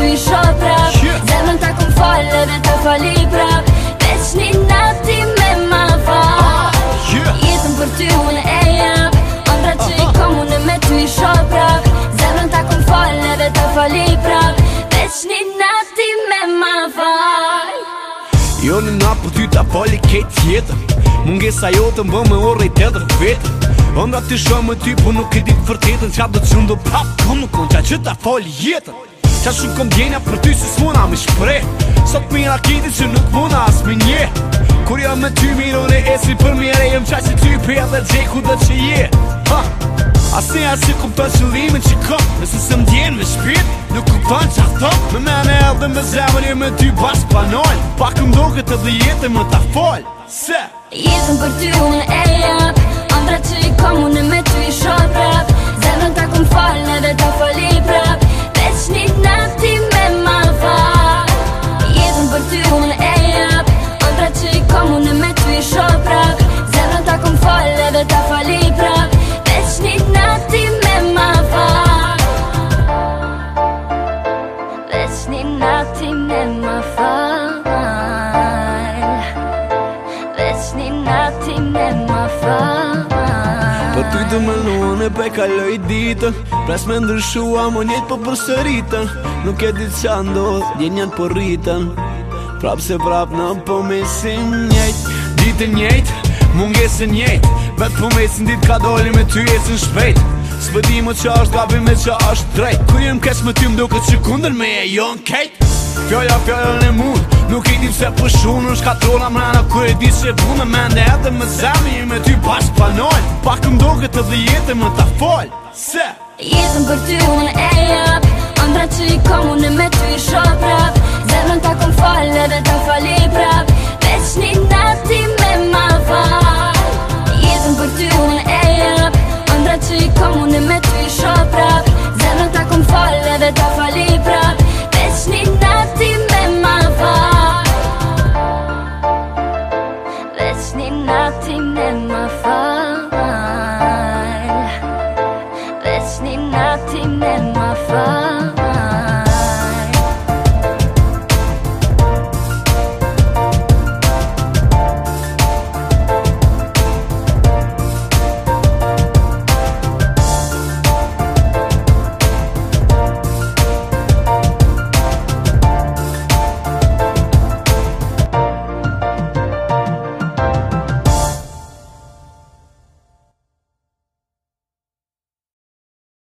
ty i shoh prap Zemrën ta kom falë dhe ta fali prap Veç një nati me ma fal Jetën për ty unë e jap Ëndra që i kom unë me ty i shoh prap Zemrën ta kom falë dhe ta fali prap Veç një nati me ma fal Jo në na për ty ta fali ketë jetën Mungesa jote më me orë i tjetër vetën Ëndra ty shoh me ty, po nuk e ditë vërtetën Qa do të qëndo prap, kom nuk unë qa që ta fali jetën Qa shumë kom djenja për ty se s'mona me shprej Sot mira kiti që nuk mona as me nje Kur jam me ty mirone esi për mire Jem qa që ty pe dhe gjeku dhe që je Asnjë si kupton qëllimin që kom Nëse se m'djen me shpirt Nuk kupton qa thom Me mene edhe me zemër jem me ty bashk panojnë Pak m'doket edhe jetën më ta fol Se Jetën për ty unë e jap Ëndra që i kom unë me ty i shoh prap Zemrën ta kom falë dhe ta fali prap Veç një nati me ma fal Jetën për ty unë e jap Ëndra që i kom unë me ty i shoh prap Zemrën ta kom falë dhe ta fali prap Veç një nati me ma fal Veç një nati me ma fal Veç një nati me ma fal Për ty të më luën e pe kaloj ditën Pres me ndryshua më njët për përsëritën Nuk e ditë qa ndodh, djenjat për rritën Prap se prap në pëmesin njejt Ditën njejt, mungesën njejt Vetë pëmesin dit ka doli me ty esën shpejt S'pëdi më qa është gabim me qa është drejt Kur jem kesh me ty m'duke që kunder me e jon kejt Fjolla fjollën e mund Nuk i dim se për shumë Në shkatrona mrena kur e di që e bu me mende Edhe me zemi i me ty bashk panojnë Pak m'doket edhe jetën më ta fol Se Jetën për ty unë e jap Ëndra që i kom unë